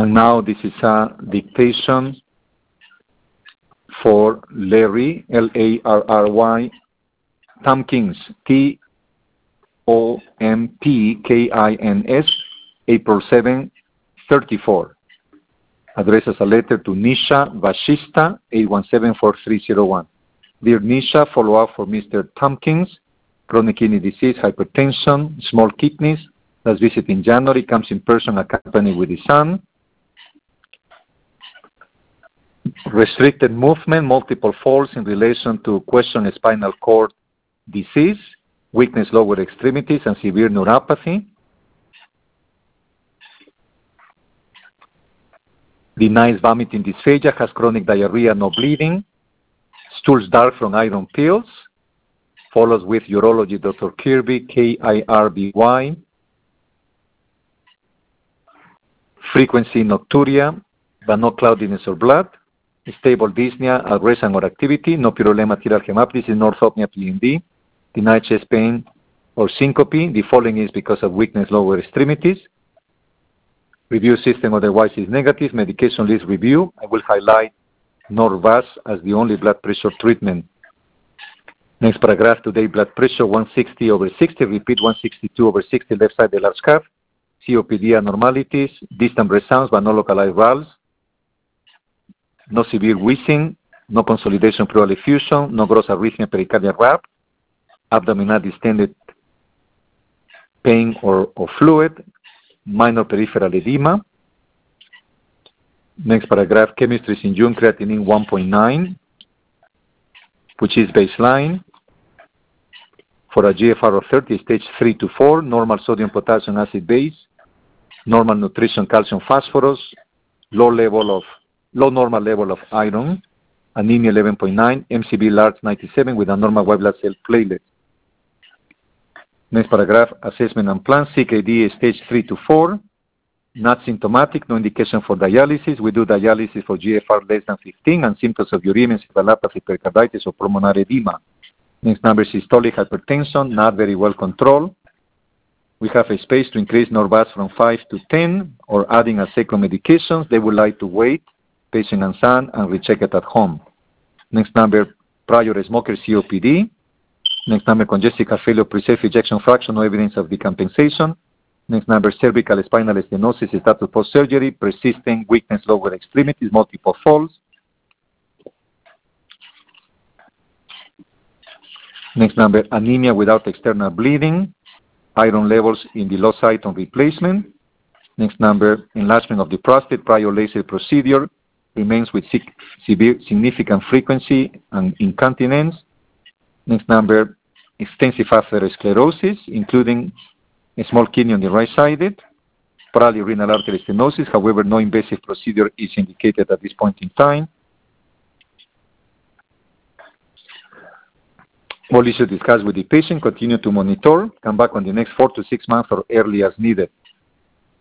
And now this is a dictation for Larry, Larry, Tompkins, Tompkins, April 7, 34. Addresses a letter to Nisha Vashista, 817-4301. Dear Nisha, follow-up for Mr. Tompkins, chronic kidney disease, hypertension, small kidneys. Last visit in January, comes in person accompanied with his son. Restricted movement, multiple falls in relation to question spinal cord disease, weakness lower extremities, and severe neuropathy. Denies vomiting dysphagia, has chronic diarrhea, no bleeding. Stools dark from iron pills. Follows with urology, Dr. Kirby, Kirby. Frequency nocturia, but no cloudiness or blood. Stable dyspnea, aggression or activity. No pyrolema tiral hemoptysis, no orthopnea PMD. Denied chest pain or syncope. The following is because of weakness lower extremities. Review system otherwise is negative. Medication list review. I will highlight Norvasc as the only blood pressure treatment. Next paragraph, today blood pressure 160/60. Repeat 162/60, left side the large calf. COPD abnormalities, distant breath sounds but no localized valves. No severe wheezing, no consolidation pleural effusion, no gross arrhythmia pericardial rap. Abdominal distended pain or fluid. Minor peripheral edema. Next paragraph, chemistry is in June, creatinine 1.9, which is baseline. For a GFR of 30, stage 3 to 4, normal sodium, potassium, acid, base, normal nutrition, calcium, phosphorus, low normal level of iron, anemia 11.9, MCB large 97 with a normal white blood cell platelet. Next paragraph, assessment and plan, CKD stage 3 to 4, not symptomatic, no indication for dialysis. We do dialysis for GFR less than 15 and symptoms of uremia, encephalopathy, pericarditis, or pulmonary edema. Next number is systolic hypertension, not very well controlled. We have a space to increase Norvasc from 5 to 10 or adding a second medications. They would like to wait, patient and son, and recheck it at home. Next number, prior smoker, COPD. Next number, congestive heart failure, preserved ejection fraction, no evidence of decompensation. Next number, cervical spinal stenosis, status post-surgery, persisting weakness lower extremities, multiple falls. Next number, anemia without external bleeding, iron levels in the low site on replacement. Next number, enlargement of the prostate, prior laser procedure, remains with severe significant frequency and incontinence. Next number, extensive atherosclerosis, including a small kidney on the right sided, probably renal artery stenosis. However, no invasive procedure is indicated at this point in time. All issues discussed with the patient, continue to monitor, come back on the next 4 to 6 months or early as needed.